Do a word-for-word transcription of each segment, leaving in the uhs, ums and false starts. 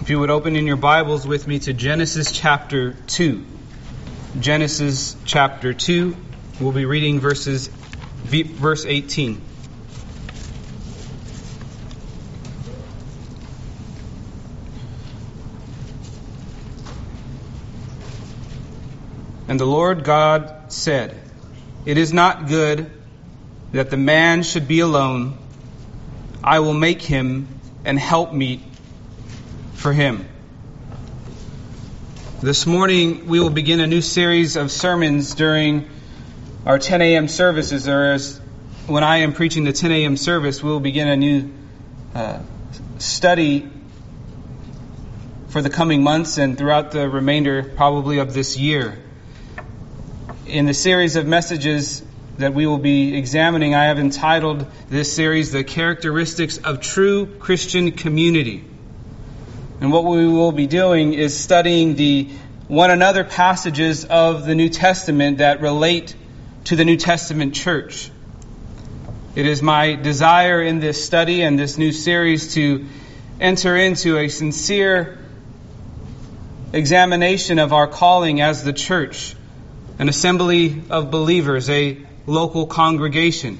If you would open in your Bibles with me to Genesis chapter two. Genesis chapter two. We'll be reading verses, verse eighteen. And the Lord God said, "It is not good that the man should be alone. I will make him an helpmeet for him." This morning we will begin a new series of sermons during our ten a.m. services, or as when I am preaching the ten a.m. service, we will begin a new uh, study for the coming months and throughout the remainder probably of this year. In the series of messages that we will be examining, I have entitled this series, "The Characteristics of True Christian Community." And what we will be doing is studying the one another passages of the New Testament that relate to the New Testament church. It is my desire in this study and this new series to enter into a sincere examination of our calling as the church, an assembly of believers, a local congregation.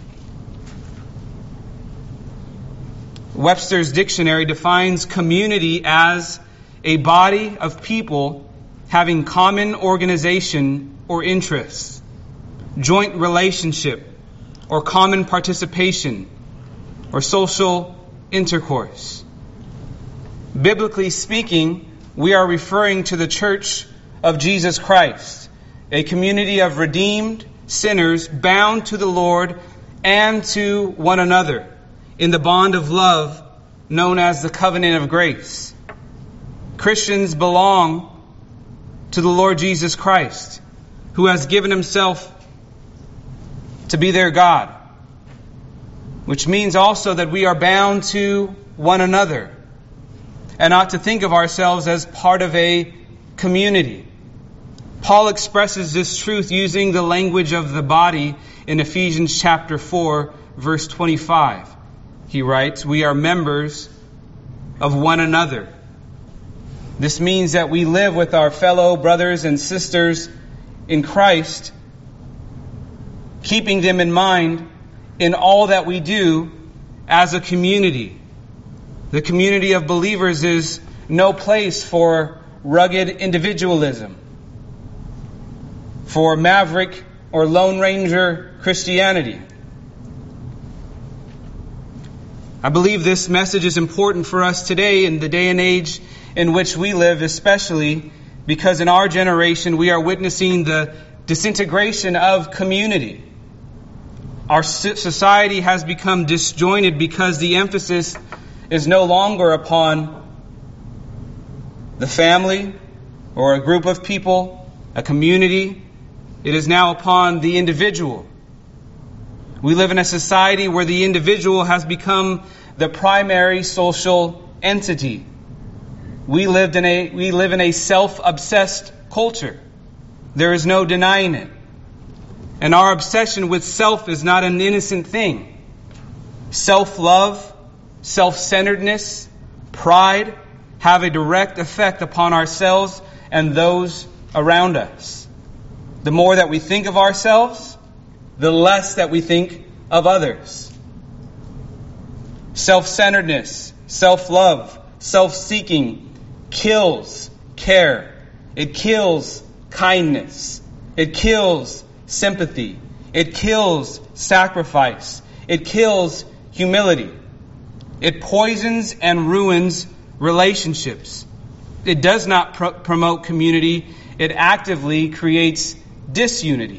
Webster's dictionary defines community as a body of people having common organization or interests, joint relationship, or common participation, or social intercourse. Biblically speaking, we are referring to the Church of Jesus Christ, a community of redeemed sinners bound to the Lord and to one another in the bond of love known as the covenant of grace. Christians belong to the Lord Jesus Christ, who has given himself to be their God, which means also that we are bound to one another and not to think of ourselves as part of a community. Paul expresses this truth using the language of the body in Ephesians chapter four, verse twenty-five. He writes, "We are members of one another." This means that we live with our fellow brothers and sisters in Christ, keeping them in mind in all that we do as a community. The community of believers is no place for rugged individualism, for maverick or Lone Ranger Christianity. I believe this message is important for us today in the day and age in which we live, especially because in our generation we are witnessing the disintegration of community. Our society has become disjointed because the emphasis is no longer upon the family or a group of people, a community. It is now upon the individual. We live in a society where the individual has become the primary social entity. We lived in a we live in a self-obsessed culture. There is no denying it. And our obsession with self is not an innocent thing. Self-love, self-centeredness, pride have a direct effect upon ourselves and those around us. The more that we think of ourselves, the less that we think of others. Self-centeredness, self-love, self-seeking kills care. It kills kindness. It kills sympathy. It kills sacrifice. It kills humility. It poisons and ruins relationships. It does not pro- promote community. It actively creates disunity.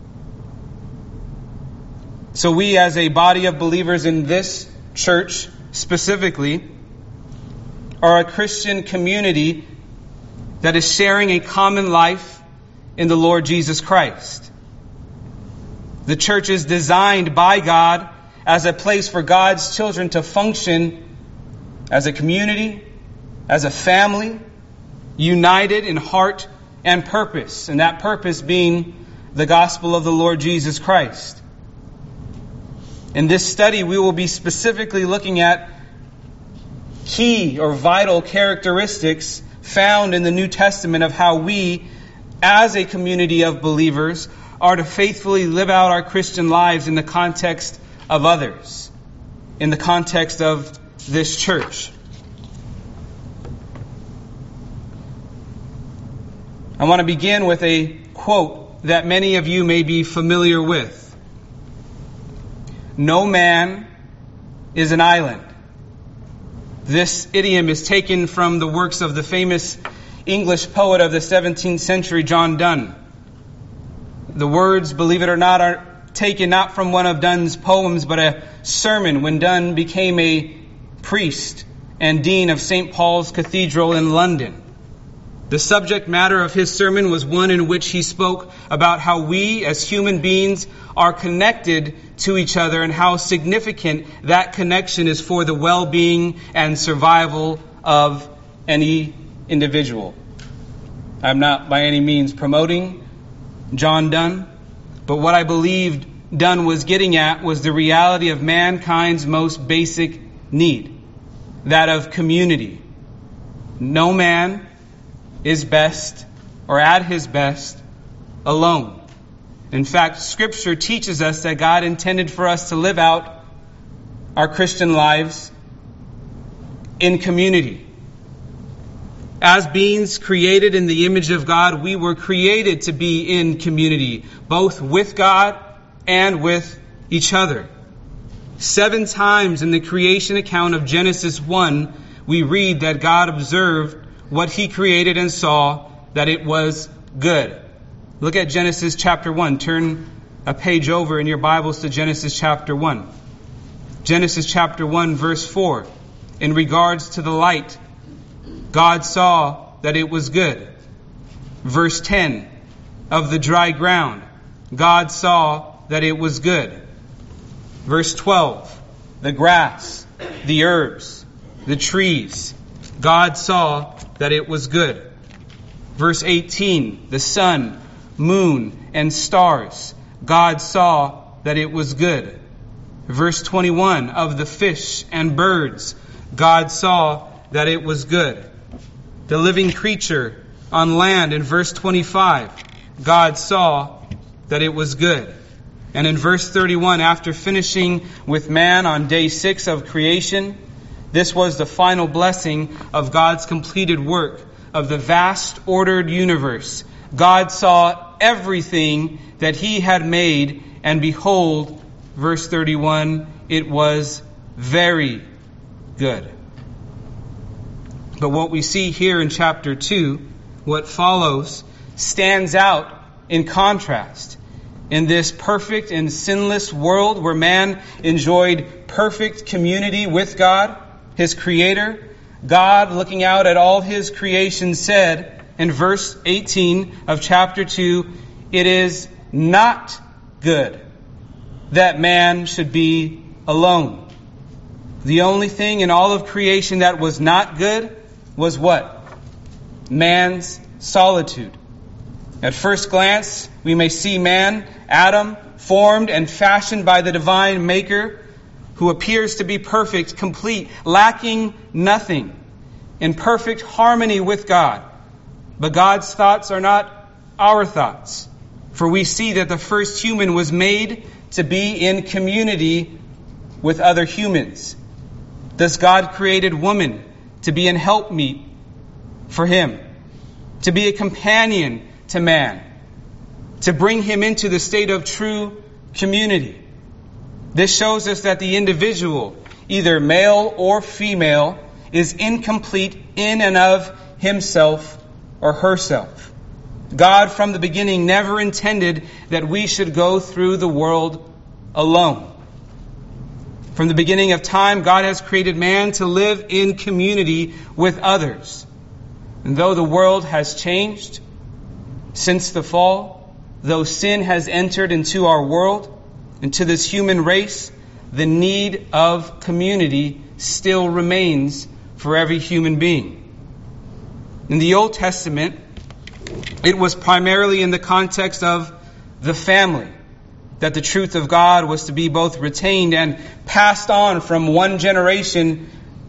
So we as a body of believers in this church specifically are a Christian community that is sharing a common life in the Lord Jesus Christ. The church is designed by God as a place for God's children to function as a community, as a family, united in heart and purpose, and that purpose being the gospel of the Lord Jesus Christ. In this study, we will be specifically looking at key or vital characteristics found in the New Testament of how we, as a community of believers, are to faithfully live out our Christian lives in the context of others, in the context of this church. I want to begin with a quote that many of you may be familiar with. No man is an island. This idiom is taken from the works of the famous English poet of the seventeenth century, John Donne. The words, believe it or not, are taken not from one of Donne's poems, but a sermon when Donne became a priest and dean of Saint Paul's Cathedral in London. The subject matter of his sermon was one in which he spoke about how we as human beings are connected to each other and how significant that connection is for the well-being and survival of any individual. I'm not by any means promoting John Donne, but what I believed Donne was getting at was the reality of mankind's most basic need, that of community. No man is best or at his best alone. In fact, Scripture teaches us that God intended for us to live out our Christian lives in community. As beings created in the image of God, we were created to be in community, both with God and with each other. Seven times in the creation account of Genesis one, we read that God observed what He created and saw that it was good. Look at Genesis chapter one. Turn a page over in your Bibles to Genesis chapter one. Genesis chapter one, verse four. In regards to the light, God saw that it was good. Verse ten. Of the dry ground, God saw that it was good. Verse twelve. The grass, the herbs, the trees, God saw that it was good. Verse eighteen. The sun, moon, and stars, God saw that it was good. Verse twenty-one. Of the fish and birds, God saw that it was good. The living creature on land, in verse twenty-five, God saw that it was good. And in verse thirty-one, after finishing with man on day six of creation, this was the final blessing of God's completed work of the vast ordered universe. God saw everything that He had made, and behold, verse thirty-one, it was very good. But what we see here in chapter two, what follows, stands out in contrast. In this perfect and sinless world where man enjoyed perfect community with God, His Creator, God, looking out at all His creation, said in verse eighteen of chapter two, it is not good that man should be alone. The only thing in all of creation that was not good was what? Man's solitude. At first glance, we may see man, Adam, formed and fashioned by the divine Maker, who appears to be perfect, complete, lacking nothing, in perfect harmony with God. But God's thoughts are not our thoughts. For we see that the first human was made to be in community with other humans. Thus God created woman to be an helpmeet for him, to be a companion to man, to bring him into the state of true community. This shows us that the individual, either male or female, is incomplete in and of himself or herself. God from the beginning never intended that we should go through the world alone. From the beginning of time, God has created man to live in community with others. And though the world has changed since the fall, though sin has entered into our world, into this human race, the need of community still remains for every human being. In the Old Testament, it was primarily in the context of the family that the truth of God was to be both retained and passed on from one generation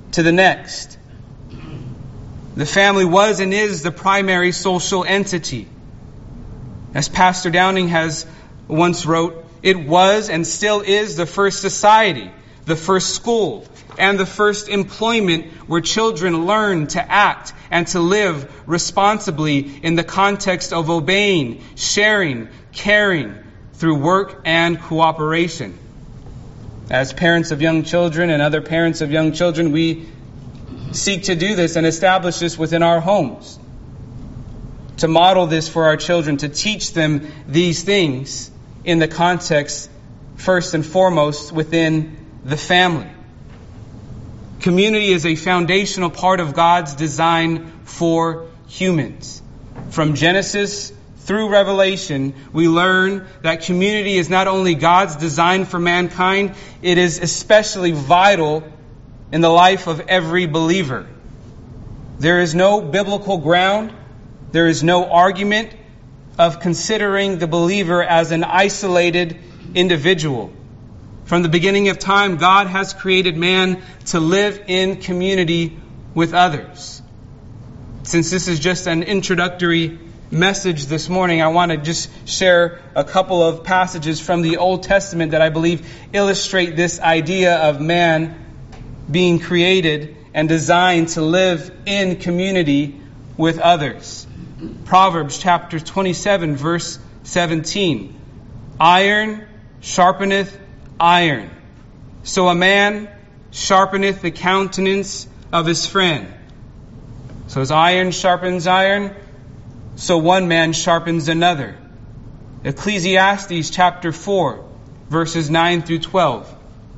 to the next. The family was and is the primary social entity. As Pastor Downing has once wrote, it was and still is the first society, the first school, and the first employment where children learn to act and to live responsibly in the context of obeying, sharing, caring through work and cooperation. As parents of young children and other parents of young children, we seek to do this and establish this within our homes. To model this for our children, to teach them these things in the context, first and foremost, within the family. Community is a foundational part of God's design for humans. From Genesis through Revelation, we learn that community is not only God's design for mankind, it is especially vital in the life of every believer. There is no biblical ground, there is no argument of considering the believer as an isolated individual. From the beginning of time, God has created man to live in community with others. Since this is just an introductory message this morning, I want to just share a couple of passages from the Old Testament that I believe illustrate this idea of man being created and designed to live in community with others. Proverbs chapter twenty-seven, verse seventeen. Iron sharpeneth iron, so a man sharpeneth the countenance of his friend. So as iron sharpens iron, so one man sharpens another. Ecclesiastes chapter four, verses nine through twelve.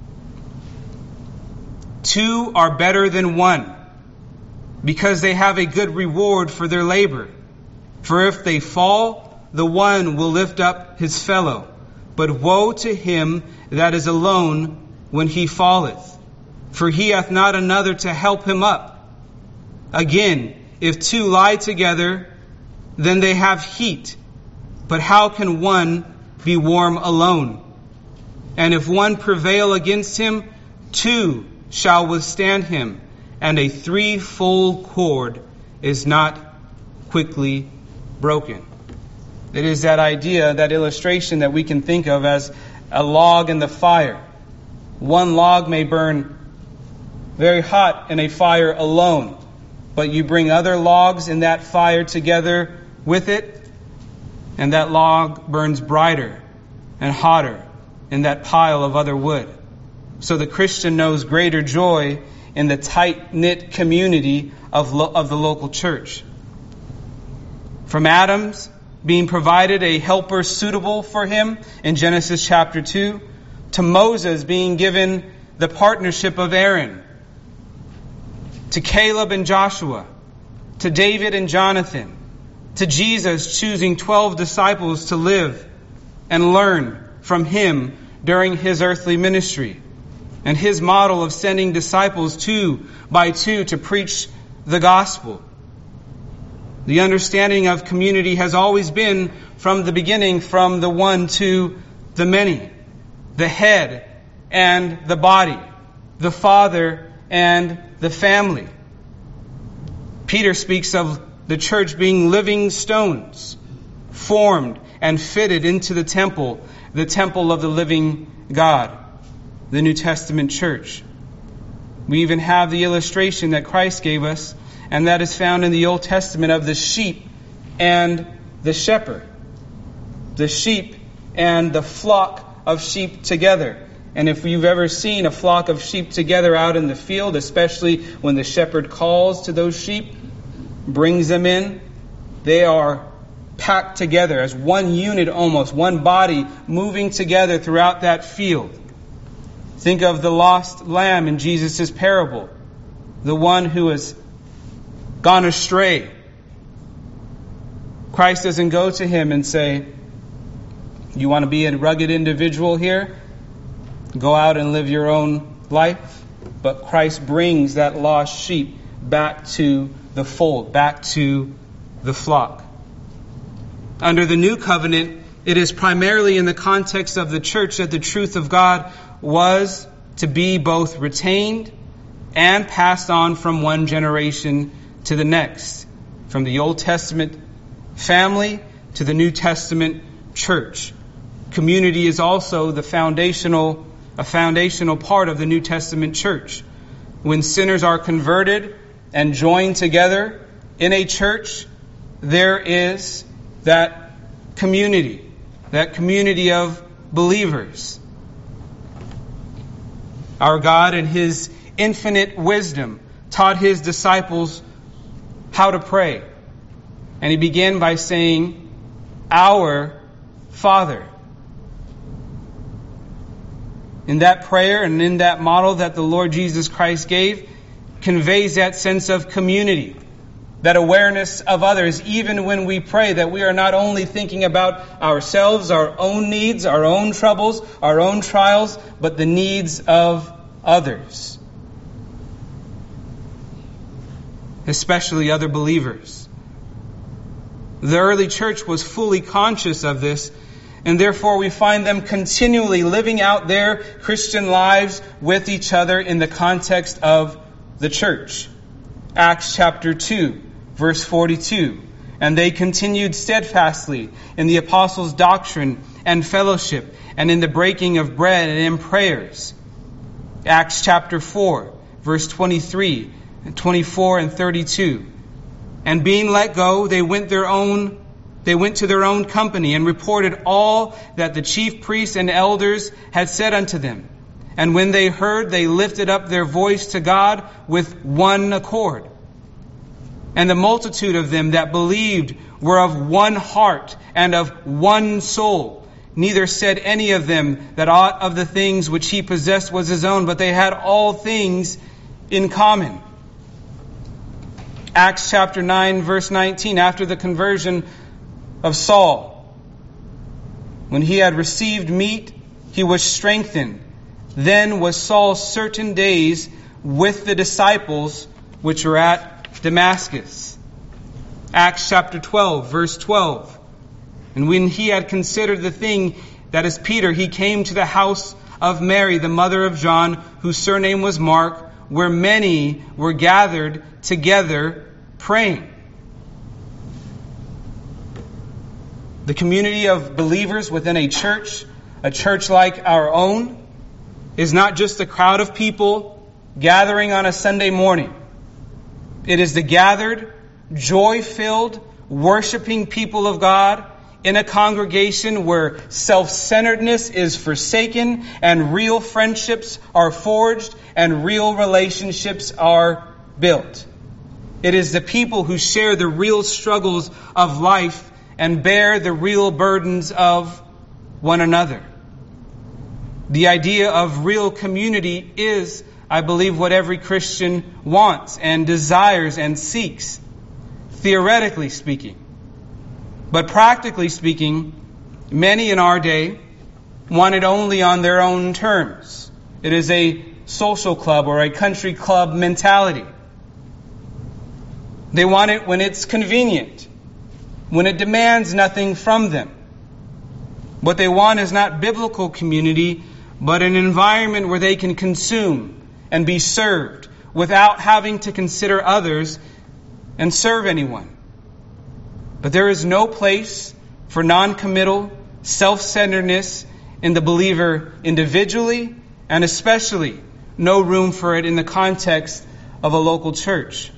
Two are better than one, because they have a good reward for their labor. For if they fall, the one will lift up his fellow. But woe to him that is alone when he falleth, for he hath not another to help him up. Again, if two lie together, then they have heat. But how can one be warm alone? And if one prevail against him, two shall withstand him, and a threefold cord is not quickly broken. It is that idea, that illustration that we can think of as a log in the fire. One log may burn very hot in a fire alone, but you bring other logs in that fire together with it, and that log burns brighter and hotter in that pile of other wood. So the Christian knows greater joy in the tight-knit community of, lo- of the local church. From Adam's being provided a helper suitable for him in Genesis chapter two, to Moses being given the partnership of Aaron, to Caleb and Joshua, to David and Jonathan, to Jesus choosing twelve disciples to live and learn from him during his earthly ministry, and his model of sending disciples two by two to preach the gospel. The understanding of community has always been from the beginning, from the one to the many, the head and the body, the father and the family. Peter speaks of the church being living stones, formed and fitted into the temple, the temple of the living God, the New Testament church. We even have the illustration that Christ gave us, and that is found in the Old Testament, of the sheep and the shepherd. The sheep and the flock of sheep together. And if you've ever seen a flock of sheep together out in the field, especially when the shepherd calls to those sheep, brings them in, they are packed together as one unit almost, one body moving together throughout that field. Think of the lost lamb in Jesus' parable, the one who has gone astray. Christ doesn't go to him and say, you want to be a rugged individual here? Go out and live your own life. But Christ brings that lost sheep back to the fold, back to the flock. Under the new covenant, it is primarily in the context of the church that the truth of God was to be both retained and passed on from one generation to the next, from the Old Testament family to the New Testament church. Community is also the foundational, a foundational part of the New Testament church. When sinners are converted and joined together in a church, there is that community, that community of believers. Our God, in His infinite wisdom, taught His disciples how to pray. And He began by saying, "Our Father." In that prayer and in that model that the Lord Jesus Christ gave, conveys that sense of community, that awareness of others, even when we pray, that we are not only thinking about ourselves, our own needs, our own troubles, our own trials, but the needs of others, especially other believers. The early church was fully conscious of this, and therefore we find them continually living out their Christian lives with each other in the context of the church. Acts chapter two, verse forty-two. And they continued steadfastly in the apostles' doctrine and fellowship, and in the breaking of bread and in prayers. Acts chapter four, verse twenty-three, twenty-four and thirty-two. And being let go, they went their own They went to their own company and reported all that the chief priests and elders had said unto them. And when they heard, they lifted up their voice to God with one accord. And the multitude of them that believed were of one heart and of one soul. Neither said any of them that aught of the things which he possessed was his own, but they had all things in common. Acts chapter nine, verse nineteen, after the conversion of Saul, when he had received meat, he was strengthened. Then was Saul certain days with the disciples which were at Damascus. Acts chapter twelve, verse twelve. And when he had considered the thing, that is Peter, he came to the house of Mary, the mother of John, whose surname was Mark, where many were gathered together praying. The community of believers within a church, a church like our own, is not just a crowd of people gathering on a Sunday morning. It is the gathered, joy-filled, worshiping people of God in a congregation where self-centeredness is forsaken and real friendships are forged and real relationships are built. It is the people who share the real struggles of life and bear the real burdens of one another. The idea of real community is, I believe, what every Christian wants and desires and seeks, theoretically speaking. But practically speaking, many in our day want it only on their own terms. It is a social club or a country club mentality. They want it when it's convenient, when it demands nothing from them. What they want is not biblical community, but an environment where they can consume and be served without having to consider others and serve anyone. But there is no place for non-committal self-centeredness in the believer individually, and especially no room for it in the context of a local church.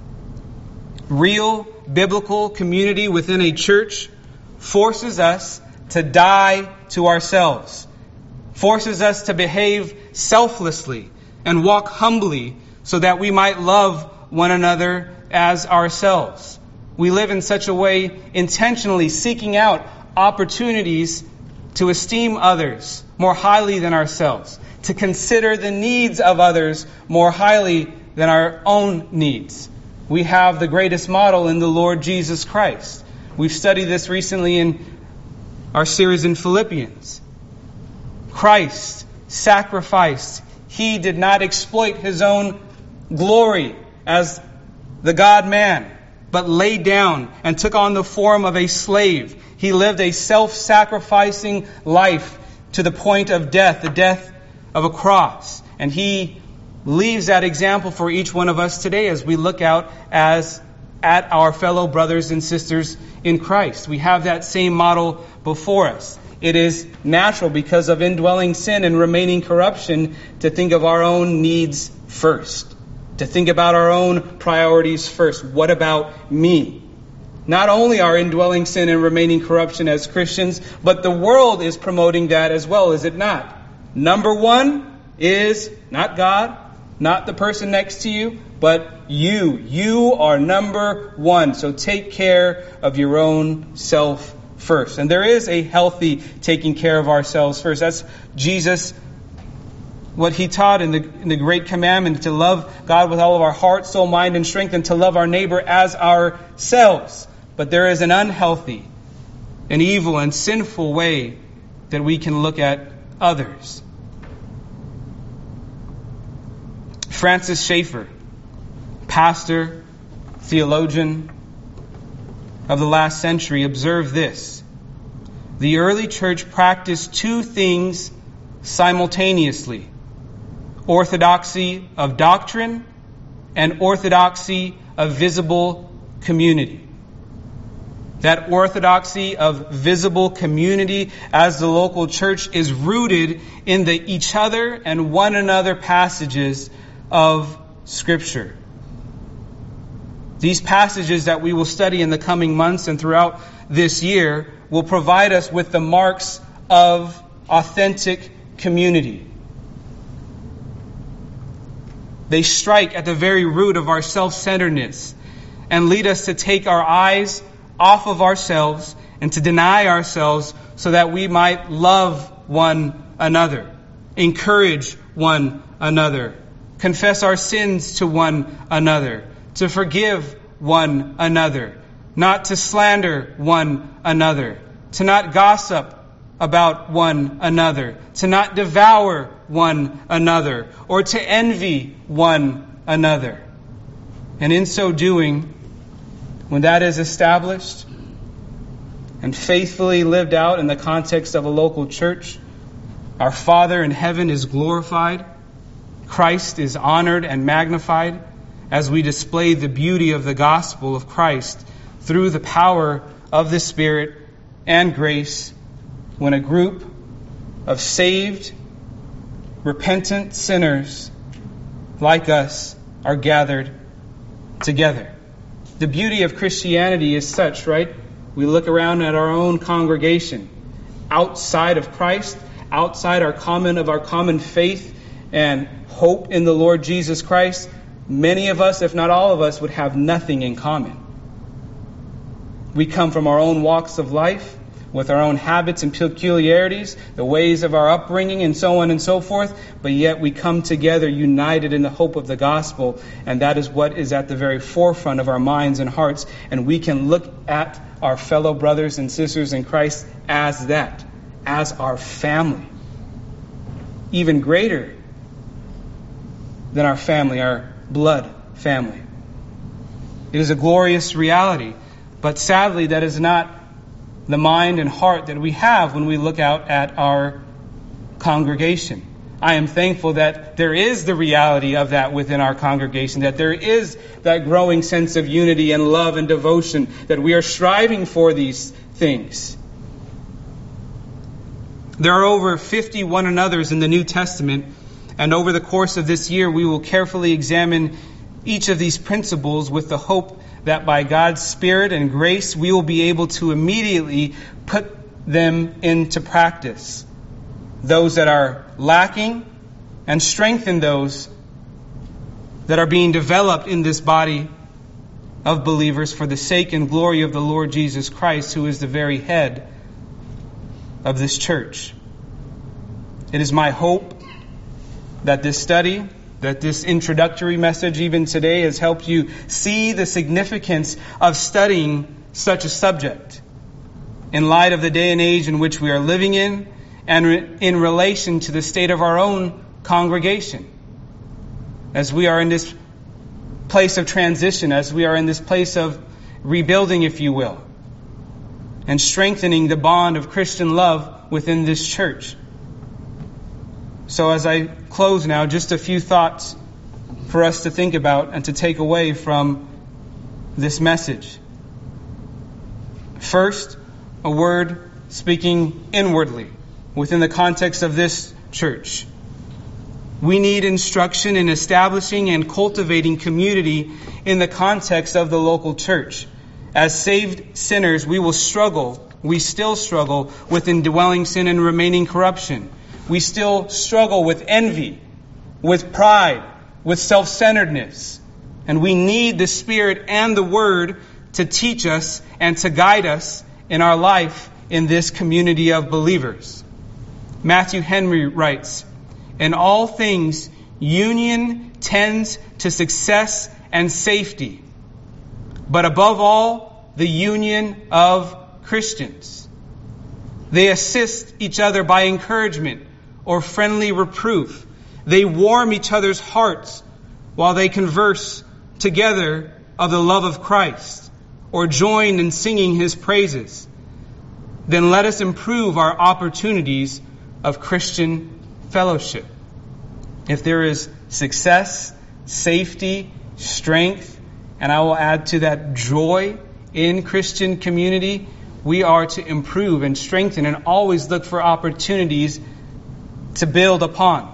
Real biblical community within a church forces us to die to ourselves, forces us to behave selflessly and walk humbly so that we might love one another as ourselves. We live in such a way intentionally seeking out opportunities to esteem others more highly than ourselves, to consider the needs of others more highly than our own needs. We have the greatest model in the Lord Jesus Christ. We've studied this recently in our series in Philippians. Christ sacrificed. He did not exploit his own glory as the God-man, but laid down and took on the form of a slave. He lived a self-sacrificing life to the point of death, the death of a cross. And he leaves that example for each one of us today as we look out as at our fellow brothers and sisters in Christ. We have that same model before us. It is natural because of indwelling sin and remaining corruption to think of our own needs first, to think about our own priorities first. What about me? Not only our indwelling sin and remaining corruption as Christians, but the world is promoting that as well, is it not? Number one is not God, not the person next to you, but you. You are number one. So take care of your own self first. And there is a healthy taking care of ourselves first. That's Jesus, what he taught in the, in the great commandment, to love God with all of our heart, soul, mind, and strength, and to love our neighbor as ourselves. But there is an unhealthy, an evil, and sinful way that we can look at others. Francis Schaeffer, pastor, theologian of the last century, observed this: the early church practiced two things simultaneously: orthodoxy of doctrine and orthodoxy of visible community. That orthodoxy of visible community as the local church is rooted in the each other and one another passages of Scripture. These passages that we will study in the coming months and throughout this year will provide us with the marks of authentic community. They strike at the very root of our self-centeredness and lead us to take our eyes off of ourselves and to deny ourselves so that we might love one another, encourage one another, confess our sins to one another, to forgive one another, not to slander one another, to not gossip about one another, to not devour one another, or to envy one another. And in so doing, when that is established and faithfully lived out in the context of a local church, our Father in heaven is glorified, Christ is honored and magnified as we display the beauty of the gospel of Christ through the power of the Spirit and grace, when a group of saved, repentant sinners like us are gathered together. The beauty of Christianity is such, right? We look around at our own congregation, outside of Christ, outside our common of our common faith and hope in the Lord Jesus Christ, many of us, if not all of us, would have nothing in common. We come from our own walks of life, with our own habits and peculiarities, the ways of our upbringing, and so on and so forth, but yet we come together united in the hope of the gospel, and that is what is at the very forefront of our minds and hearts, and we can look at our fellow brothers and sisters in Christ as that, as our family. Even greater than our family, our blood family. It is a glorious reality, but sadly that is not the mind and heart that we have when we look out at our congregation. I am thankful that there is the reality of that within our congregation, that there is that growing sense of unity and love and devotion, that we are striving for these things. There are over fifty one another's in the New Testament, and over the course of this year we will carefully examine each of these principles with the hope that by God's Spirit and grace we will be able to immediately put them into practice. Those that are lacking, and strengthen those that are being developed in this body of believers for the sake and glory of the Lord Jesus Christ, who is the very head of this church. It is my hope that this study, that this introductory message even today has helped you see the significance of studying such a subject in light of the day and age in which we are living in, and in relation to the state of our own congregation. As we are in this place of transition, as we are in this place of rebuilding, if you will, and strengthening the bond of Christian love within this church. So as I close now, just a few thoughts for us to think about and to take away from this message. First, a word speaking inwardly within the context of this church. We need instruction in establishing and cultivating community in the context of the local church. As saved sinners, we will struggle, we still struggle with indwelling sin and remaining corruption. We still struggle with envy, with pride, with self-centeredness. And we need the Spirit and the Word to teach us and to guide us in our life in this community of believers. Matthew Henry writes, "In all things, union tends to success and safety, but above all, the union of Christians. They assist each other by encouragement or friendly reproof. They warm each other's hearts while they converse together of the love of Christ or join in singing His praises. Then let us improve our opportunities of Christian fellowship." If there is success, safety, strength, and I will add to that joy in Christian community, we are to improve and strengthen and always look for opportunities to build upon.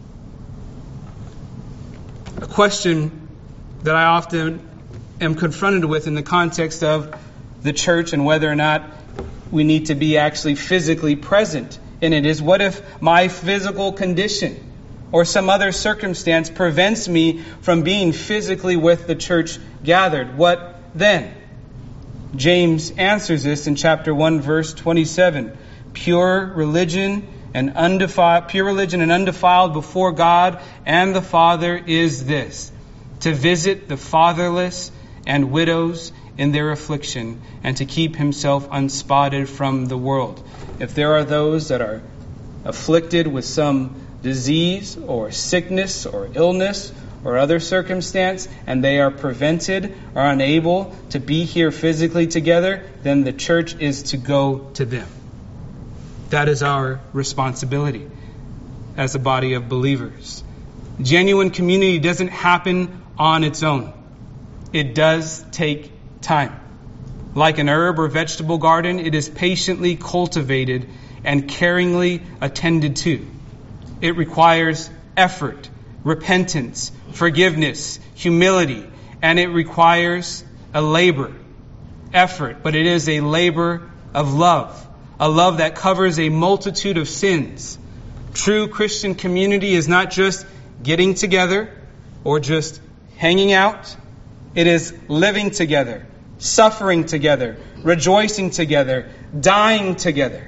A question that I often am confronted with in the context of the church and whether or not we need to be actually physically present in it is, what if my physical condition or some other circumstance prevents me from being physically with the church gathered? What then? James answers this in chapter one, verse twenty-seven. Pure religion and undefiled, pure religion and undefiled before God and the Father is this: to visit the fatherless and widows in their affliction, and to keep himself unspotted from the world. If there are those that are afflicted with some disease or sickness or illness or other circumstance, and they are prevented or unable to be here physically together, then the church is to go to them. That is our responsibility as a body of believers. Genuine community doesn't happen on its own. It does take time. Like an herb or vegetable garden, it is patiently cultivated and caringly attended to. It requires effort, repentance, forgiveness, humility, and it requires a labor, effort, but it is a labor of love, a love that covers a multitude of sins. True Christian community is not just getting together or just hanging out. It is living together, suffering together, rejoicing together, dying together.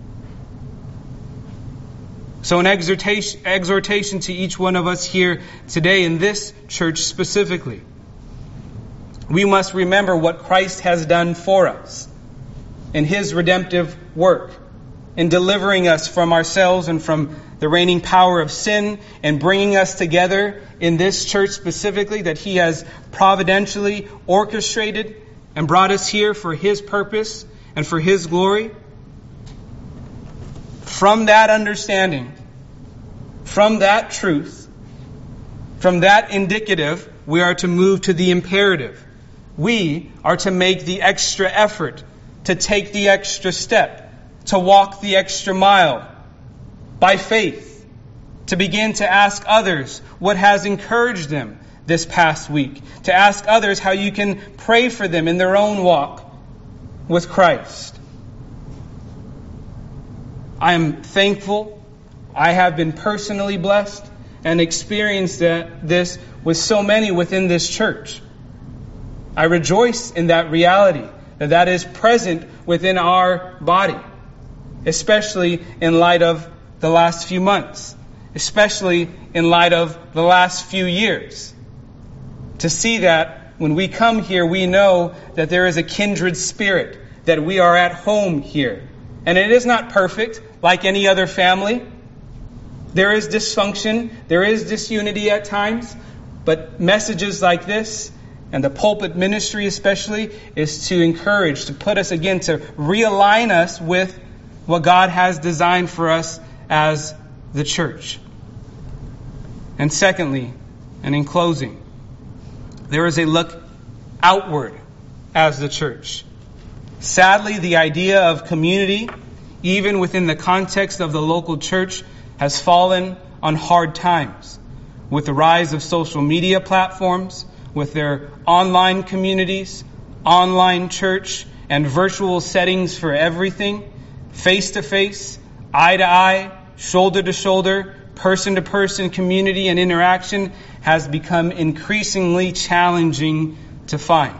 So an exhortation, exhortation to each one of us here today in this church specifically. We must remember what Christ has done for us in His redemptive work, in delivering us from ourselves and from the reigning power of sin, and bringing us together in this church specifically, that He has providentially orchestrated and brought us here for His purpose and for His glory. From that understanding, from that truth, from that indicative, we are to move to the imperative. We are to make the extra effort, to take the extra step, to walk the extra mile by faith, to begin to ask others what has encouraged them this past week, to ask others how you can pray for them in their own walk with Christ. I am thankful. I have been personally blessed and experienced that, this with so many within this church. I rejoice in that reality, that that is present within our body, especially in light of the last few months, especially in light of the last few years. To see that when we come here, we know that there is a kindred spirit, that we are at home here. And it is not perfect like any other family. There is dysfunction, there is disunity at times, but messages like this, and the pulpit ministry especially, is to encourage, to put us again, to realign us with what God has designed for us as the church. And secondly, And in closing, there is a look outward as the church. Sadly, the idea of community, even within the context of the local church, has fallen on hard times. With the rise of social media platforms, with their online communities, online church, and virtual settings for everything, face-to-face, eye-to-eye, shoulder-to-shoulder, person-to-person community and interaction has become increasingly challenging to find.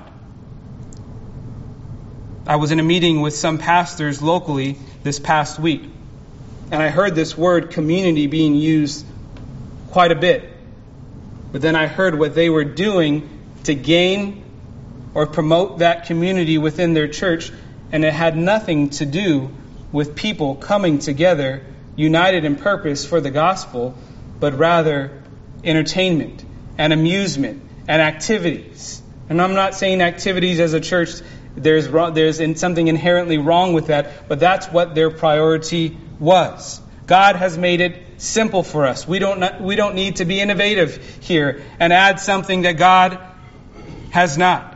I was in a meeting with some pastors locally this past week, and I heard this word community being used quite a bit. But then I heard what they were doing to gain or promote that community within their church, and it had nothing to do with people coming together, united in purpose for the gospel, but rather entertainment and amusement and activities. And I'm not saying activities as a church, there's there's something inherently wrong with that, but that's what their priority was. God has made it simple for us. We don't we don't need to be innovative here and add something that God has not.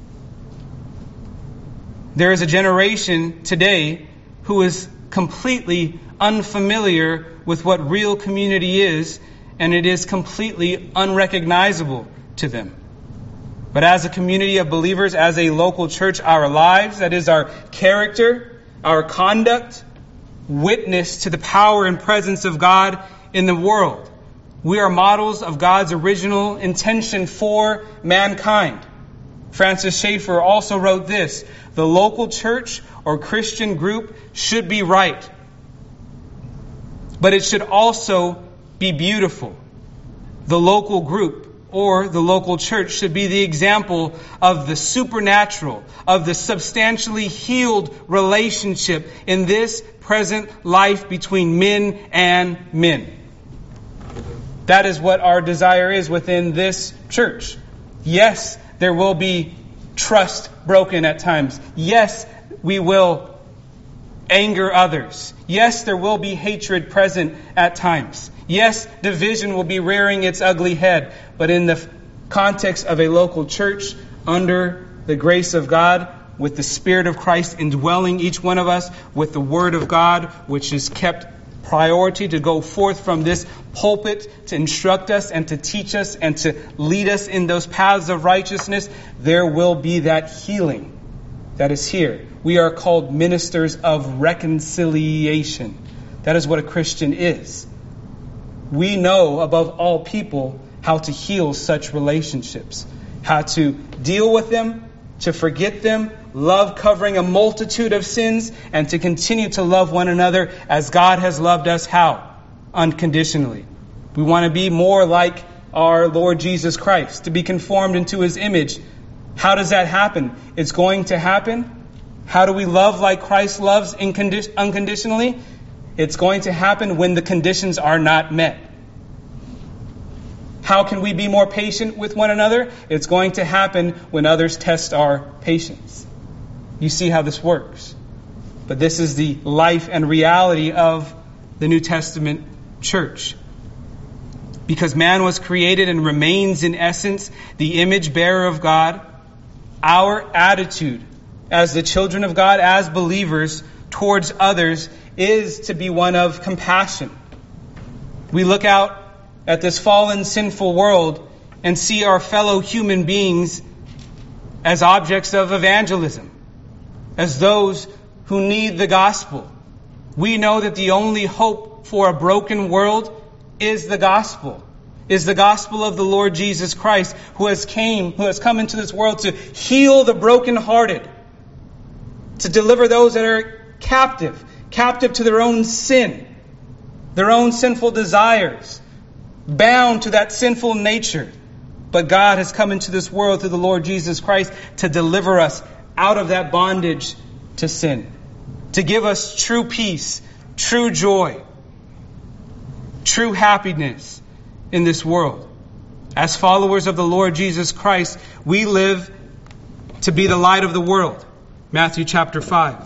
There is a generation today who is completely unfamiliar with what real community is, and it is completely unrecognizable to them. But as a community of believers, as a local church, our lives, that is our character, our conduct, witness to the power and presence of God in the world. We are models of God's original intention for mankind. Francis Schaeffer also wrote this: the local church or Christian group should be right, but it should also be beautiful. The local group or the local church should be the example of the supernatural, of the substantially healed relationship in this present life between men and men. That is what our desire is within this church. Yes, there will be trust broken at times. Yes, we will anger others. Yes, there will be hatred present at times. Yes, division will be rearing its ugly head. But in the context of a local church, under the grace of God, with the Spirit of Christ indwelling each one of us, with the Word of God, which is kept priority to go forth from this pulpit to instruct us and to teach us and to lead us in those paths of righteousness, there will be that healing that is here. We are called ministers of reconciliation. That is what a Christian is. We know above all people how to heal such relationships, how to deal with them, to forget them, love covering a multitude of sins, and to continue to love one another as God has loved us. How? Unconditionally. We want to be more like our Lord Jesus Christ, to be conformed into His image. How does that happen? It's going to happen. How do we love like Christ loves unconditionally? It's going to happen when the conditions are not met. How can we be more patient with one another? It's going to happen when others test our patience. You see how this works. But this is the life and reality of the New Testament church. Because man was created and remains in essence the image bearer of God, our attitude as the children of God, as believers towards others, is to be one of compassion. We look out at this fallen, sinful world and see our fellow human beings as objects of evangelism, as those who need the gospel. We know that the only hope for a broken world is the gospel, is the gospel of the Lord Jesus Christ, who has came, who has come into this world to heal the brokenhearted, to deliver those that are captive, captive to their own sin, their own sinful desires, bound to that sinful nature. But God has come into this world through the Lord Jesus Christ to deliver us out of that bondage to sin, to give us true peace, true joy, true happiness in this world. As followers of the Lord Jesus Christ, we live to be the light of the world. Matthew chapter five.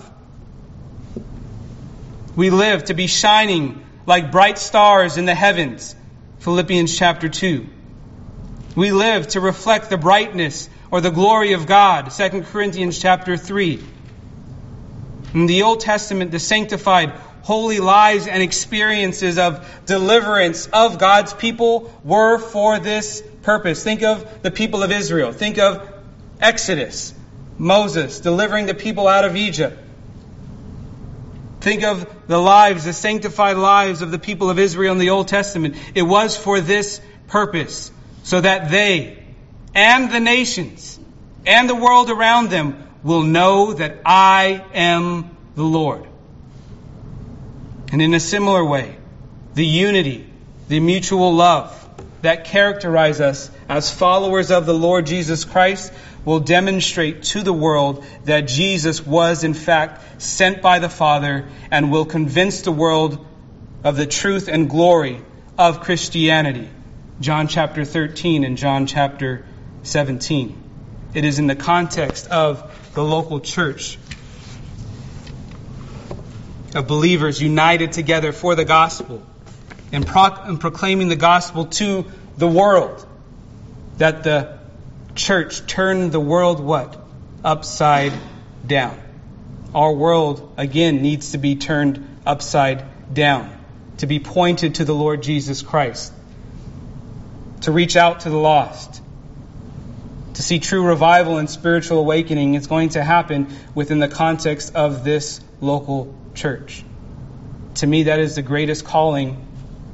We live to be shining like bright stars in the heavens. Philippians chapter two. We live to reflect the brightness or the glory of God. Second Corinthians chapter three. In the Old Testament, the sanctified, holy lives and experiences of deliverance of God's people were for this purpose. Think of the people of Israel. Think of Exodus, Moses delivering the people out of Egypt. Think of the lives, the sanctified lives of the people of Israel in the Old Testament. It was for this purpose, so that they and the nations and the world around them will know that I am the Lord. And in a similar way, the unity, the mutual love that characterize us as followers of the Lord Jesus Christ will demonstrate to the world that Jesus was in fact sent by the Father, and will convince the world of the truth and glory of Christianity. John chapter thirteen and John chapter seventeen. It is in the context of the local church of believers united together for the gospel and, pro- and proclaiming the gospel to the world that the church turned the world what? Upside down. Our world, again, needs to be turned upside down, to be pointed to the Lord Jesus Christ, to reach out to the lost, to see true revival and spiritual awakening. It's going to happen within the context of this local church. To me, that is the greatest calling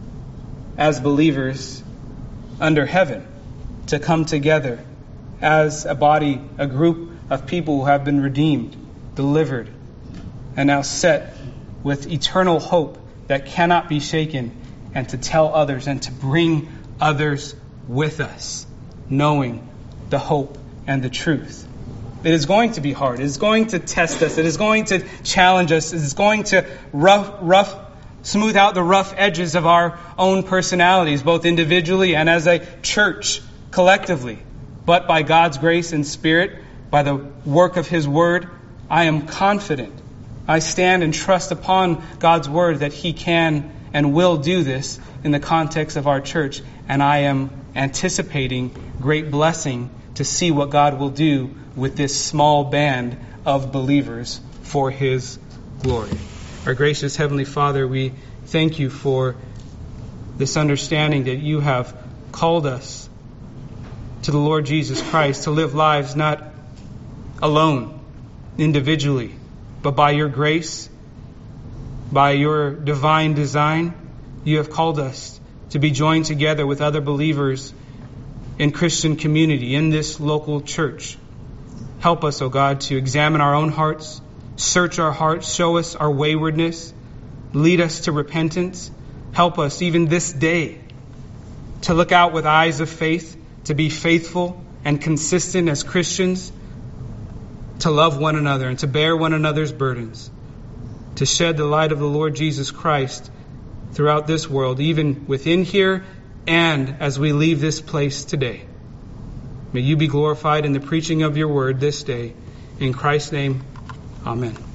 as believers under heaven, to come together as a body, a group of people who have been redeemed, delivered, and now set with eternal hope that cannot be shaken, and to tell others and to bring others with us, knowing the hope and the truth. It is going to be hard. It is going to test us. It is going to challenge us. It is going to rough, rough, smooth out the rough edges of our own personalities, both individually and as a church collectively. But by God's grace and Spirit, by the work of His Word, I am confident. I stand and trust upon God's Word that He can and will do this in the context of our church. And I am anticipating great blessing to see what God will do with this small band of believers for His glory. Our gracious Heavenly Father, we thank You for this understanding that You have called us to the Lord Jesus Christ to live lives not alone, individually, but by Your grace, by Your divine design, You have called us to be joined together with other believers in Christian community, in this local church. Help us, O God, to examine our own hearts, search our hearts, show us our waywardness, lead us to repentance. Help us even this day to look out with eyes of faith, to be faithful and consistent as Christians, to love one another and to bear one another's burdens, to shed the light of the Lord Jesus Christ throughout this world, even within here and as we leave this place today. May You be glorified in the preaching of Your word this day. In Christ's name, amen.